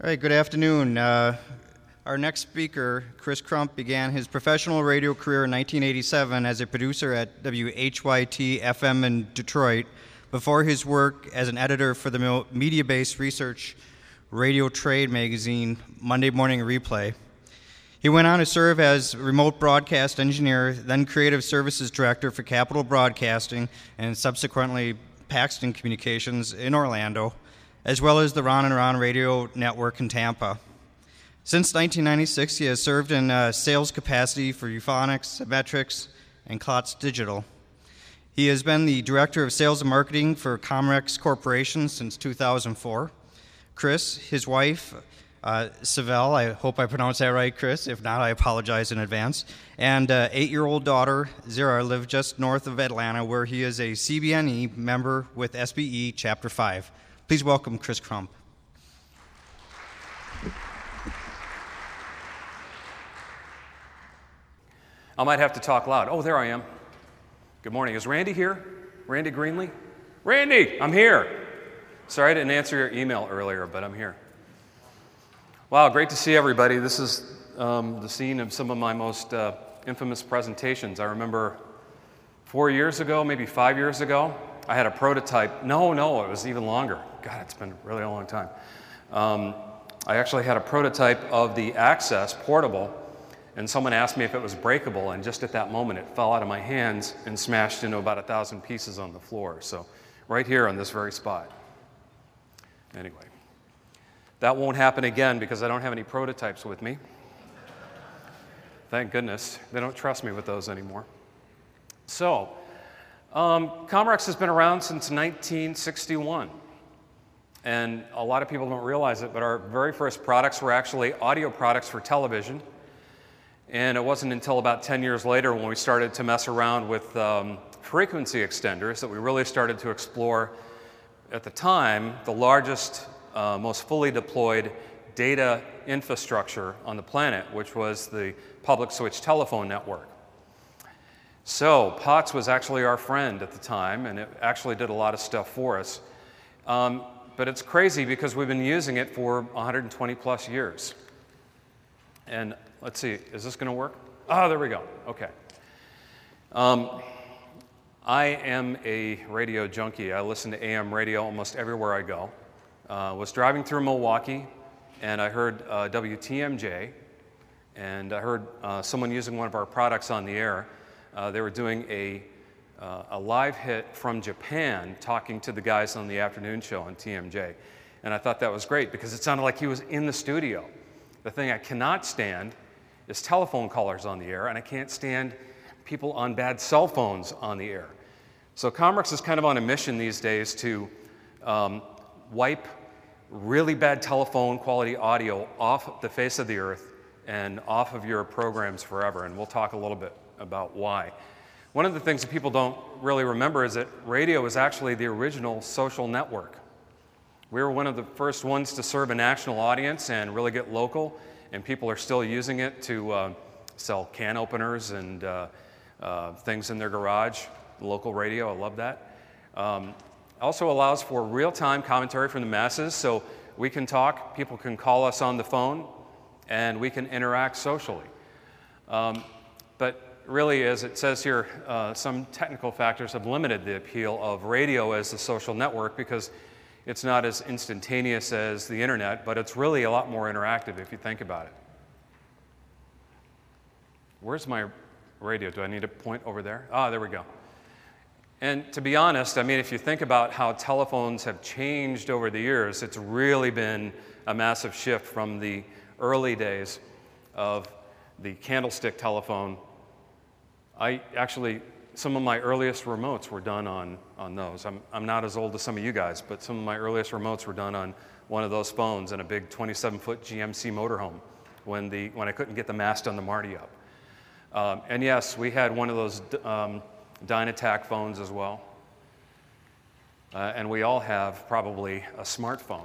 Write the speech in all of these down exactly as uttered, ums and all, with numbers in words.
All right, good afternoon. Uh, our next speaker, Chris Crump, began his professional radio career in nineteen eighty-seven as a producer at W H Y T F M in Detroit before his work as an editor for the media-based research radio trade magazine Monday Morning Replay. He went on to serve as remote broadcast engineer, then creative services director for Capital Broadcasting, and subsequently Paxton Communications in Orlando, as well as the Ron and Ron Radio Network in Tampa. Since nineteen ninety-six, he has served in uh, sales capacity for Euphonics, Metrics, and Klotz Digital. He has been the Director of Sales and Marketing for Comrex Corporation since two thousand four. Chris, his wife, uh, Savelle, I hope I pronounced that right, Chris. If not, I apologize in advance. And uh, eight-year-old daughter, Zara, live just north of Atlanta, where he is a C B N E member with S B E Chapter five. Please welcome Chris Crump. I might have to talk loud. Oh, there I am. Good morning. Is Randy here? Randy Greenlee? Randy, I'm here. Sorry I didn't answer your email earlier, but I'm here. Wow, great to see everybody. This is um, the scene of some of my most uh, infamous presentations. I remember four years ago, maybe five years ago, I had a prototype. No, no, it was even longer. God, it's been really a long time. Um, I actually had a prototype of the Access portable, and someone asked me if it was breakable, and just at that moment it fell out of my hands and smashed into about a thousand pieces on the floor. So right here on this very spot. Anyway, that won't happen again because I don't have any prototypes with me. Thank goodness. They don't trust me with those anymore. So, um, Comrex has been around since nineteen sixty-one. And a lot of people don't realize it, but our very first products were actually audio products for television. And it wasn't until about ten years later when we started to mess around with um, frequency extenders that we really started to explore, at the time, the largest, uh, most fully deployed data infrastructure on the planet, which was the public switch telephone network. So P O T S was actually our friend at the time, and it actually did a lot of stuff for us. Um, but it's crazy because we've been using it for one hundred twenty plus years. And let's see, is this going to work? Oh, there we go. Okay. Um, I am a radio junkie. I listen to A M radio almost everywhere I go. I uh, was driving through Milwaukee, and I heard uh, W T M J, and I heard uh, someone using one of our products on the air. Uh, they were doing a, uh, a live hit from Japan, talking to the guys on the afternoon show on T M J. And I thought that was great because it sounded like he was in the studio. The thing I cannot stand is telephone callers on the air, and I can't stand people on bad cell phones on the air. So Comrex is kind of on a mission these days to um, wipe really bad telephone quality audio off the face of the earth and off of your programs forever, and we'll talk a little bit about why. One of the things that people don't really remember is that radio was actually the original social network. We were one of the first ones to serve a national audience and really get local, and people are still using it to uh, sell can openers and uh, uh, things in their garage. Local radio, I love that. Um, also allows for real-time commentary from the masses, so we can talk, people can call us on the phone, and we can interact socially. Um, but really, as it says here, uh, some technical factors have limited the appeal of radio as a social network because it's not as instantaneous as the internet, but it's really a lot more interactive if you think about it. Where's my radio? Do I need to point over there? Ah, there we go. And to be honest, I mean, if you think about how telephones have changed over the years, it's really been a massive shift from the early days of the candlestick telephone. I actually, some of my earliest remotes were done on, on those. I'm, I'm not as old as some of you guys, but some of my earliest remotes were done on one of those phones in a big twenty-seven foot G M C motorhome when, the, when I couldn't get the mast on the Marty up. Um, and yes, we had one of those um, Dynatac phones as well. Uh, and we all have probably a smartphone.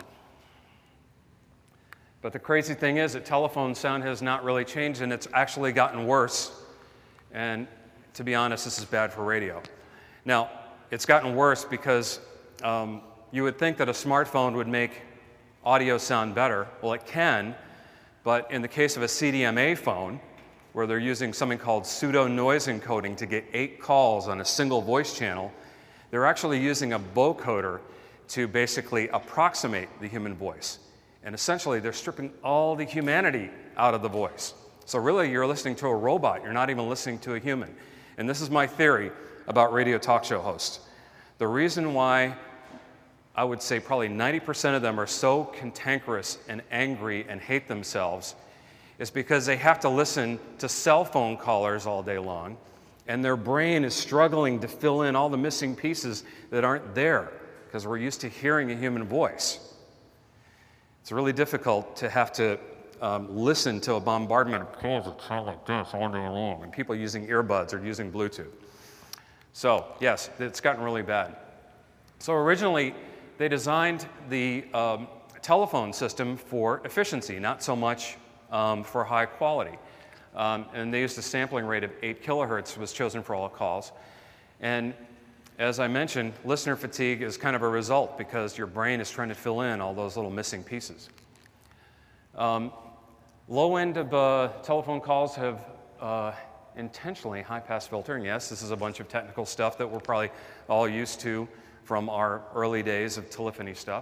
But the crazy thing is that telephone sound has not really changed, and it's actually gotten worse. And to be honest, this is bad for radio. Now, it's gotten worse because um, you would think that a smartphone would make audio sound better? Well, it can, but in the case of a C D M A phone, where they're using something called pseudo-noise encoding to get eight calls on a single voice channel, they're actually using a vocoder to basically approximate the human voice. And essentially, they're stripping all the humanity out of the voice. So really, you're listening to a robot. You're not even listening to a human. And this is my theory about radio talk show hosts. The reason why I would say probably ninety percent of them are so cantankerous and angry and hate themselves is because they have to listen to cell phone callers all day long, and their brain is struggling to fill in all the missing pieces that aren't there because we're used to hearing a human voice. It's really difficult to have to um, listen to a bombardment of calls that sound like this all day long, and people using earbuds or using Bluetooth. So, yes, it's gotten really bad. So originally, they designed the um, telephone system for efficiency, not so much um, for high quality. Um, and they used a sampling rate of eight kilohertz was chosen for all calls. And as I mentioned, listener fatigue is kind of a result because your brain is trying to fill in all those little missing pieces. Um, low end of uh, telephone calls have uh, intentionally high-pass filtering. Yes, this is a bunch of technical stuff that we're probably all used to from our early days of telephony stuff.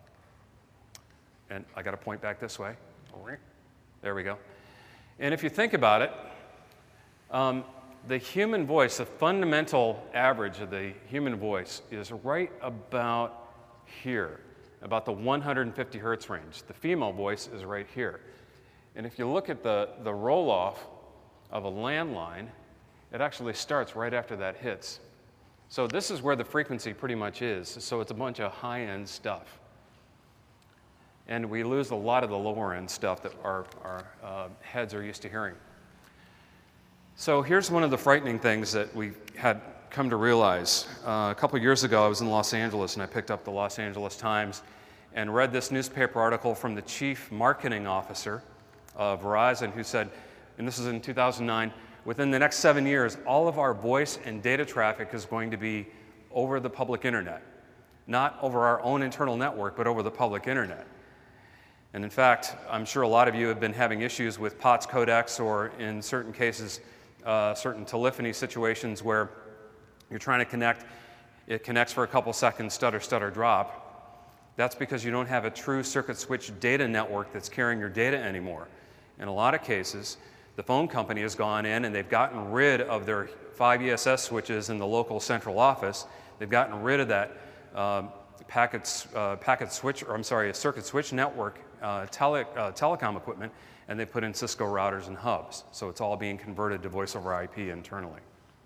And I got to point back this way. There we go. And if you think about it, um, the human voice, the fundamental average of the human voice is right about here, about the one hundred fifty hertz range. The female voice is right here. And if you look at the, the roll-off of a landline, it actually starts right after that hits. So this is where the frequency pretty much is. So it's a bunch of high-end stuff. And we lose a lot of the lower-end stuff that our, our uh, heads are used to hearing. So here's one of the frightening things that we had come to realize. Uh, a couple years ago, I was in Los Angeles, and I picked up the Los Angeles Times and read this newspaper article from the chief marketing officer of Verizon, who said, and this is in two thousand nine, within the next seven years, all of our voice and data traffic is going to be over the public internet. Not over our own internal network, but over the public internet. And in fact, I'm sure a lot of you have been having issues with P O T S codecs, or in certain cases, uh, certain telephony situations where you're trying to connect, it connects for a couple seconds, stutter, stutter, drop. That's because you don't have a true circuit switch data network that's carrying your data anymore. In a lot of cases, the phone company has gone in and they've gotten rid of their five E S S switches in the local central office. They've gotten rid of that um, packets, uh, packet switch, or I'm sorry, a circuit switch network uh, tele, uh, telecom equipment, and they put in Cisco routers and hubs. So it's all being converted to voice over I P internally.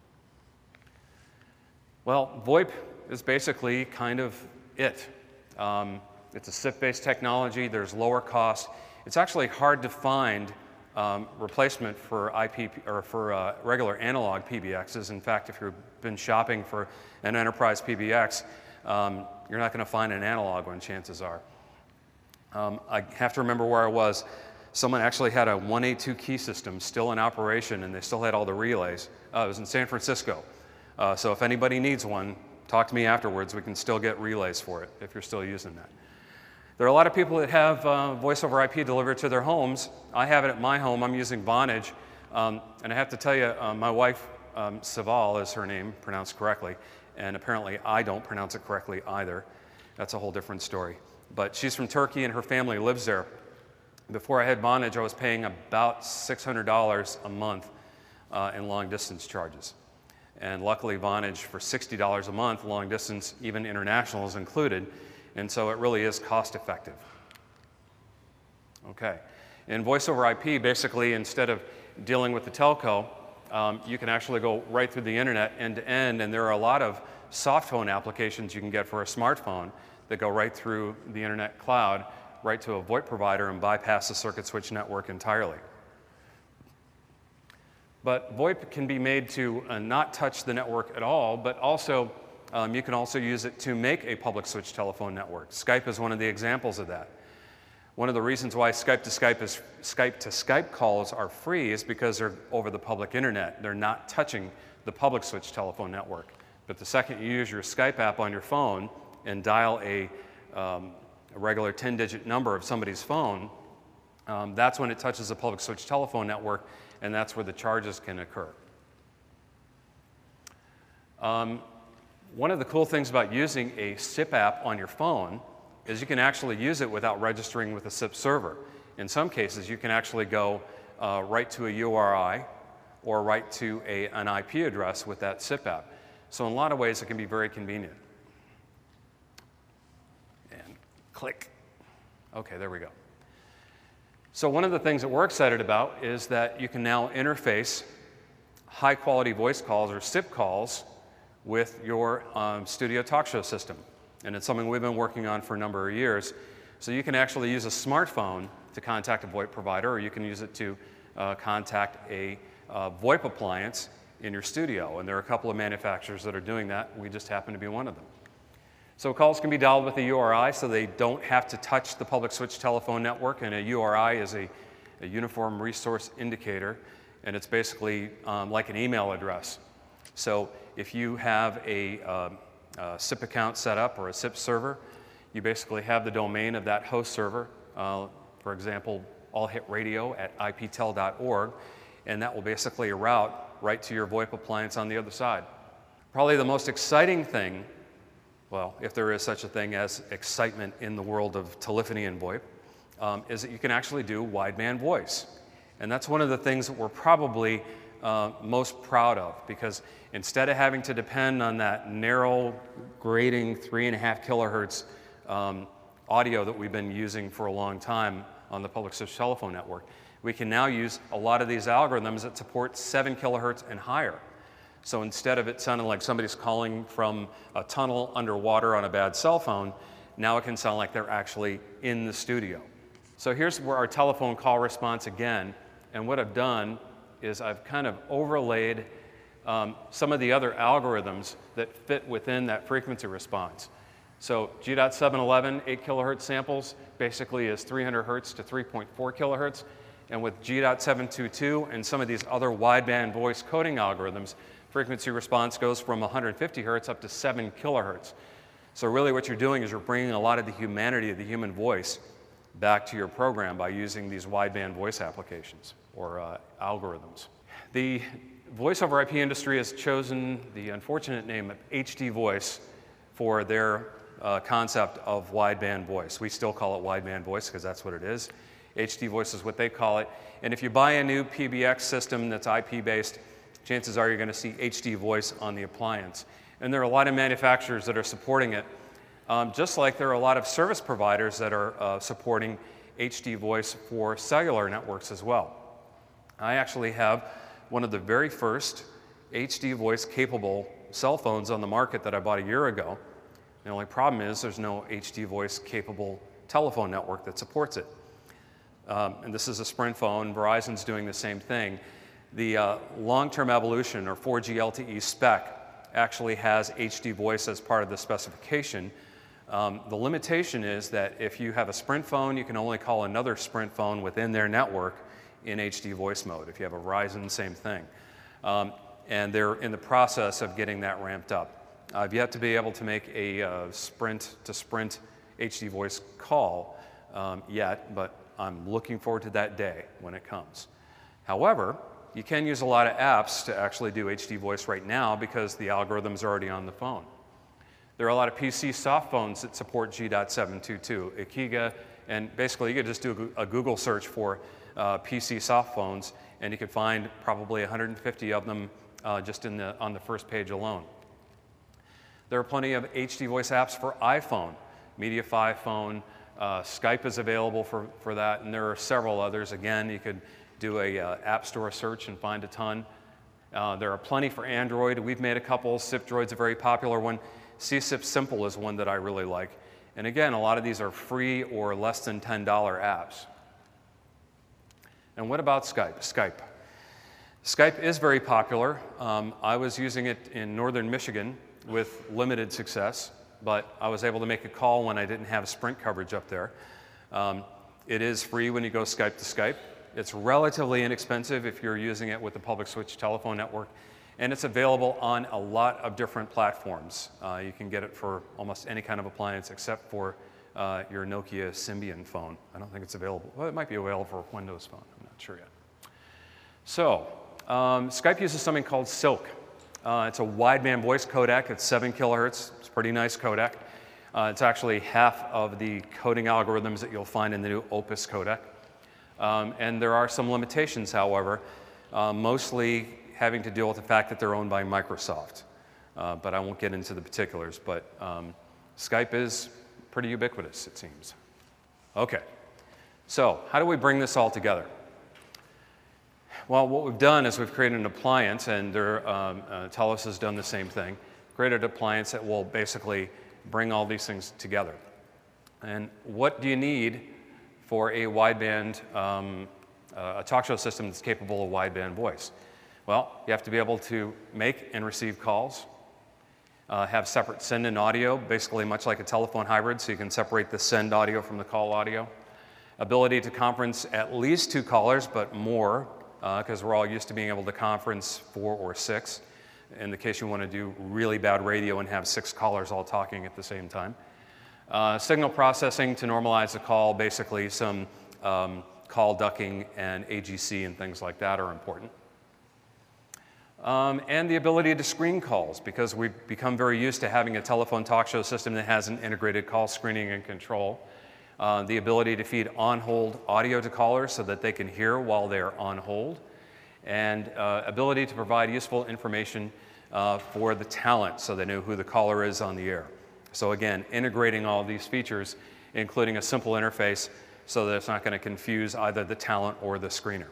Well, VoIP is basically kind of it. Um, it's a S I P-based technology. There's lower cost. It's actually hard to find um, replacement for I P or for uh, regular analog P B Xs. In fact, if you've been shopping for an enterprise P B X, um, you're not going to find an analog one, chances are. Um, I have to remember where I was. Someone actually had a one A two key system still in operation, and they still had all the relays. Uh, it was in San Francisco. Uh, so if anybody needs one, talk to me afterwards. We can still get relays for it if you're still using that. There are a lot of people that have uh, voice over I P delivered to their homes. I have it at my home. I'm using Vonage. Um, and I have to tell you, uh, my wife, um, Saval is her name, pronounced correctly. And apparently I don't pronounce it correctly either. That's a whole different story. But she's from Turkey and her family lives there. Before I had Vonage, I was paying about six hundred dollars a month uh, in long distance charges. And luckily Vonage for sixty dollars a month, long distance, even international is included. And so it really is cost effective. Okay. In voice over I P, basically, instead of dealing with the telco, um, you can actually go right through the internet end to end, and there are a lot of soft phone applications you can get for a smartphone that go right through the internet cloud, right to a VoIP provider, and bypass the circuit switch network entirely. But VoIP can be made to uh, not touch the network at all, but also um, you can also use it to make a public switch telephone network. Skype is one of the examples of that. One of the reasons why Skype to Skype is Skype to Skype calls are free is because they're over the public internet. They're not touching the public switch telephone network. But the second you use your Skype app on your phone and dial a, um, a regular ten digit number of somebody's phone, um, that's when it touches the public switch telephone network, and that's where the charges can occur. Um, one of the cool things about using a S I P app on your phone is you can actually use it without registering with a S I P server. In some cases, you can actually go uh, right to a U R I or right to a, an I P address with that S I P app. So in a lot of ways, it can be very convenient. And click. Okay, there we go. So one of the things that we're excited about is that you can now interface high-quality voice calls or S I P calls with your um, studio talk show system. And it's something we've been working on for a number of years. So you can actually use a smartphone to contact a VoIP provider, or you can use it to uh, contact a uh, VoIP appliance in your studio. And there are a couple of manufacturers that are doing that. We just happen to be one of them. So calls can be dialed with a U R I, so they don't have to touch the public switch telephone network. And a U R I is a, a uniform resource indicator, and it's basically um, like an email address. So if you have a, um, a S I P account set up or a S I P server, you basically have the domain of that host server, uh, for example, allhitradio at I P tel dot org, and that will basically route right to your VoIP appliance on the other side. Probably the most exciting thing, well, if there is such a thing as excitement in the world of telephony and VoIP, um, is that you can actually do wideband voice. And that's one of the things that we're probably uh, most proud of, because instead of having to depend on that narrow, grating three and a half kilohertz um, audio that we've been using for a long time on the public switch telephone network, we can now use a lot of these algorithms that support seven kilohertz and higher. So instead of it sounding like somebody's calling from a tunnel underwater on a bad cell phone, now it can sound like they're actually in the studio. So here's where our telephone call response again, and what I've done is I've kind of overlaid um, some of the other algorithms that fit within that frequency response. So G seven eleven, eight kilohertz samples, basically is three hundred hertz to three point four kilohertz. And with G seven twenty-two and some of these other wideband voice coding algorithms, frequency response goes from one hundred fifty hertz up to seven kilohertz. So really what you're doing is you're bringing a lot of the humanity of the human voice back to your program by using these wideband voice applications or uh, algorithms. The voice over I P industry has chosen the unfortunate name of H D voice for their uh, concept of wideband voice. We still call it wideband voice because that's what it is. H D voice is what they call it. And if you buy a new P B X system that's I P-based, chances are you're going to see H D voice on the appliance. And there are a lot of manufacturers that are supporting it, um, just like there are a lot of service providers that are uh, supporting H D voice for cellular networks as well. I actually have one of the very first H D voice capable cell phones on the market that I bought a year ago. The only problem is there's no H D voice capable telephone network that supports it. Um, and this is a Sprint phone. Verizon's doing the same thing. The uh, long-term evolution, or four G L T E spec, actually has H D voice as part of the specification. Um, the limitation is that if you have a Sprint phone, you can only call another Sprint phone within their network in H D voice mode. If you have a Verizon, same thing. Um, and they're in the process of getting that ramped up. I've yet to be able to make a uh, Sprint to Sprint H D voice call um, yet, but I'm looking forward to that day when it comes. However, you can use a lot of apps to actually do H D voice right now because the algorithm's are already on the phone. There are a lot of P C soft phones that support G seven twenty-two, Ikiga, and basically you could just do a Google search for uh, P C soft phones, and you could find probably one hundred fifty of them uh, just in the, on the first page alone. There are plenty of H D voice apps for iPhone, Mediafire phone, uh, Skype is available for, for that, and there are several others. Again, you could do a uh, app store search and find a ton. Uh, there are plenty for Android. We've made a couple. SIPDroid's a very popular one. C S I P Simple is one that I really like. And again, a lot of these are free or less than ten dollar apps. And what about Skype? Skype. Skype is very popular. Um, I was using it in northern Michigan with limited success, but I was able to make a call when I didn't have Sprint coverage up there. Um, it is free when you go Skype to Skype. It's relatively inexpensive if you're using it with the public switch telephone network, and it's available on a lot of different platforms. Uh, you can get it for almost any kind of appliance except for uh, your Nokia Symbian phone. I don't think it's available. Well, it might be available for a Windows phone. I'm not sure yet. So um, Skype uses something called Silk. Uh, it's a wideband voice codec. It's seven kilohertz. It's a pretty nice codec. Uh, it's actually half of the coding algorithms that you'll find in the new Opus codec. Um, and there are some limitations, however, uh, mostly having to deal with the fact that they're owned by Microsoft. Uh, but I won't get into the particulars. But um, Skype is pretty ubiquitous, it seems. Okay. So how do we bring this all together? Well, what we've done is we've created an appliance, and there, um, uh, Telos has done the same thing, created an appliance that will basically bring all these things together. And what do you need for a wideband, um, uh, a talk show system that's capable of wideband voice? Well, you have to be able to make and receive calls, uh, have separate send and audio, basically much like a telephone hybrid, so you can separate the send audio from the call audio. Ability to conference at least two callers, but more, because uh, we're all used to being able to conference four or six, in the case you want to do really bad radio and have six callers all talking at the same time. Uh, signal processing to normalize the call, basically some um, call ducking and A G C and things like that are important. Um, and the ability to screen calls, because we've become very used to having a telephone talk show system that has an integrated call screening and control. Uh, the ability to feed on-hold audio to callers so that they can hear while they're on hold, and uh, ability to provide useful information uh, for the talent so they know who the caller is on the air. So again, integrating all of these features, including a simple interface so that it's not going to confuse either the talent or the screener.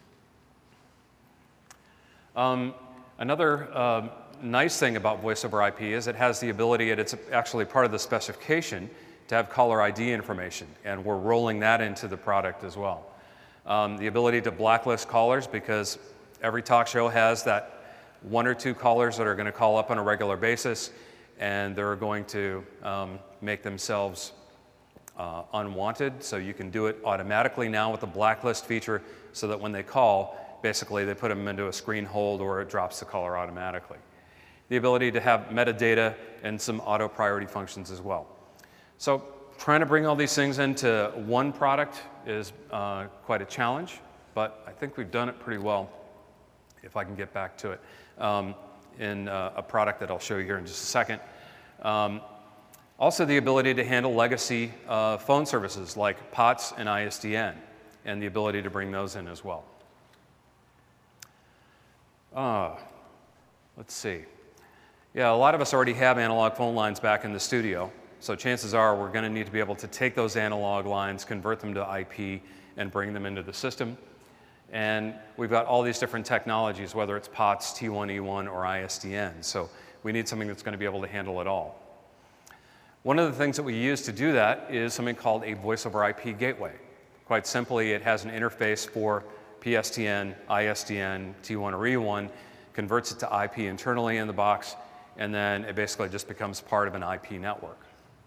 Um, another uh, nice thing about Voice over I P is it has the ability, and it's actually part of the specification, to have caller I D information, and we're rolling that into the product as well. Um, the ability to blacklist callers, because every talk show has that one or two callers that are going to call up on a regular basis, and they're going to um, make themselves uh, unwanted, so you can do it automatically now with the blacklist feature, so that when they call, basically they put them into a screen hold or it drops the caller automatically. The ability to have metadata and some auto priority functions as well. So trying to bring all these things into one product is uh, quite a challenge, but I think we've done it pretty well, if I can get back to it, um, in uh, a product that I'll show you here in just a second. Um, also the ability to handle legacy uh, phone services like P O T S and I S D N, and the ability to bring those in as well. Uh, let's see. Yeah, a lot of us already have analog phone lines back in the studio. So chances are we're going to need to be able to take those analog lines, convert them to I P, and bring them into the system. And we've got all these different technologies, whether it's P O T S, T one E one, or I S D N. So we need something that's going to be able to handle it all. One of the things that we use to do that is something called a Voice over I P gateway. Quite simply, it has an interface for P S T N, I S D N, T one or E one, converts it to I P internally in the box, and then it basically just becomes part of an I P network.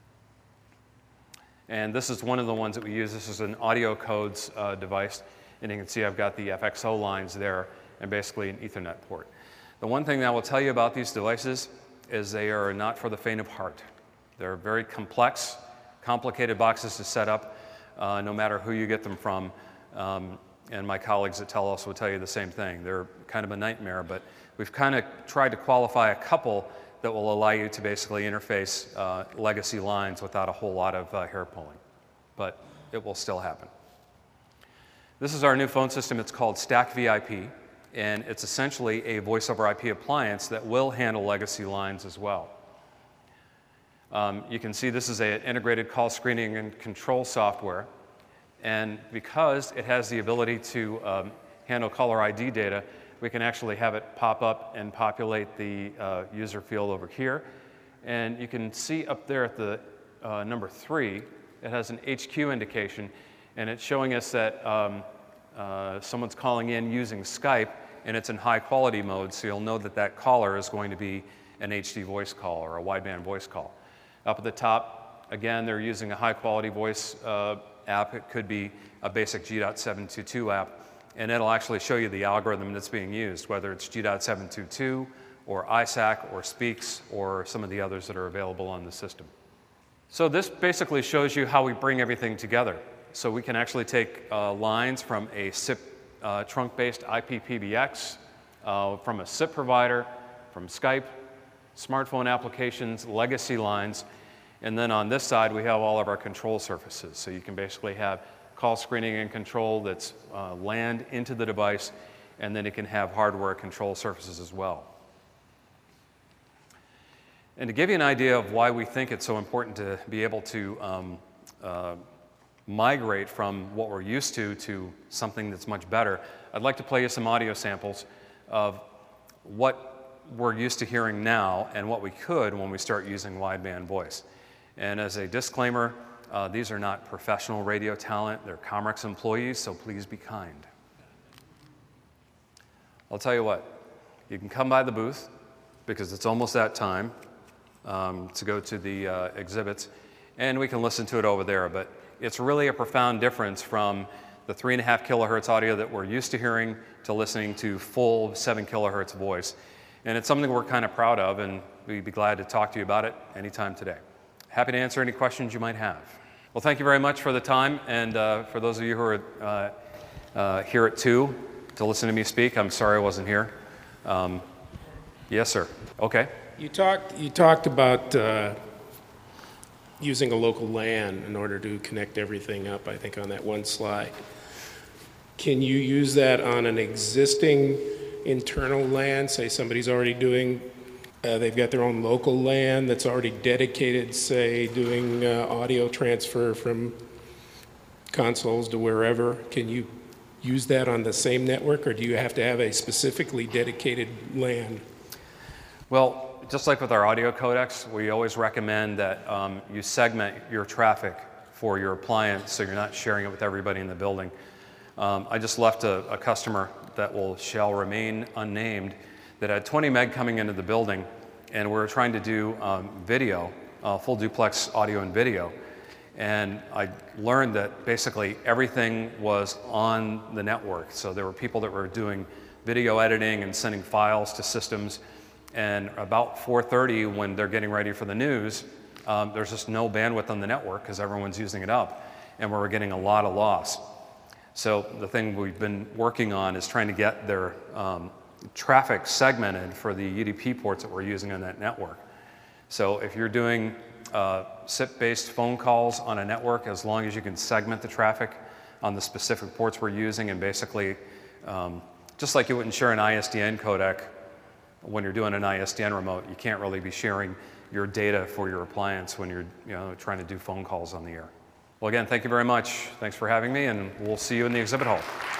And this is one of the ones that we use. This is an audio codes uh, device. And you can see I've got the F X O lines there and basically an Ethernet port. The one thing that I will tell you about these devices is they are not for the faint of heart. They're very complex, complicated boxes to set up, uh, no matter who you get them from. Um, and my colleagues at Telos will tell you the same thing. They're kind of a nightmare, but we've kind of tried to qualify a couple that will allow you to basically interface uh, legacy lines without a whole lot of uh, hair pulling. But it will still happen. This is our new phone system. It's called Stack V I P, and it's essentially a voice over I P appliance that will handle legacy lines as well. Um, you can see this is an integrated call screening and control software, and because it has the ability to um, handle caller I D data, we can actually have it pop up and populate the uh, user field over here. And you can see up there at the uh, number three, it has an H Q indication, and it's showing us that um, uh, someone's calling in using Skype, and it's in high quality mode, so you'll know that that caller is going to be an H D voice call or a wideband voice call. Up at the top, again, they're using a high quality voice uh, app. It could be a basic G seven two two app. And it'll actually show you the algorithm that's being used, whether it's G seven two two or I S A C or Speaks or some of the others that are available on the system. So this basically shows you how we bring everything together. So we can actually take uh, lines from a S I P uh, trunk-based I P P B X, uh, from a S I P provider, from Skype, smartphone applications, legacy lines, and then on this side we have all of our control surfaces. So you can basically have call screening and control that's uh, LAN into the device, and then it can have hardware control surfaces as well. And to give you an idea of why we think it's so important to be able to um, uh, migrate from what we're used to to something that's much better, I'd like to play you some audio samples of what we're used to hearing now and what we could when we start using wideband voice. And as a disclaimer, uh, these are not professional radio talent, they're Comrex employees, so please be kind. I'll tell you what, you can come by the booth because it's almost that time um, to go to the uh, exhibits, and we can listen to it over there, but it's really a profound difference from the three and a half kilohertz audio that we're used to hearing to listening to full seven kilohertz voice. And it's something we're kind of proud of, and we'd be glad to talk to you about it anytime today. Happy to answer any questions you might have. Well, thank you very much for the time, and uh, for those of you who are uh, uh, here at two to listen to me speak, I'm sorry I wasn't here. Um, yes, sir. Okay. You talked, you talked about uh, using a local LAN in order to connect everything up, I think, on that one slide. Can you use that on an existing internal LAN? Say somebody's already doing, uh, they've got their own local LAN that's already dedicated, say, doing uh, audio transfer from consoles to wherever. Can you use that on the same network, or do you have to have a specifically dedicated LAN? Well, just like with our audio codecs, we always recommend that um, you segment your traffic for your appliance so you're not sharing it with everybody in the building. Um, I just left a, a customer that will shall remain unnamed that had twenty meg coming into the building, and we were trying to do um, video, uh, full duplex audio and video. And I learned that basically everything was on the network. So there were people that were doing video editing and sending files to systems. And about four thirty, when they're getting ready for the news, um, there's just no bandwidth on the network because everyone's using it up, and we were getting a lot of loss. So the thing we've been working on is trying to get their um, traffic segmented for the U D P ports that we're using on that network. So if you're doing uh, S I P-based phone calls on a network, as long as you can segment the traffic on the specific ports we're using, and basically, um, just like you wouldn't share an I S D N codec when you're doing an I S D N remote, you can't really be sharing your data for your appliance when you're you know, trying to do phone calls on the air. Well, again, thank you very much. Thanks for having me, and we'll see you in the exhibit hall.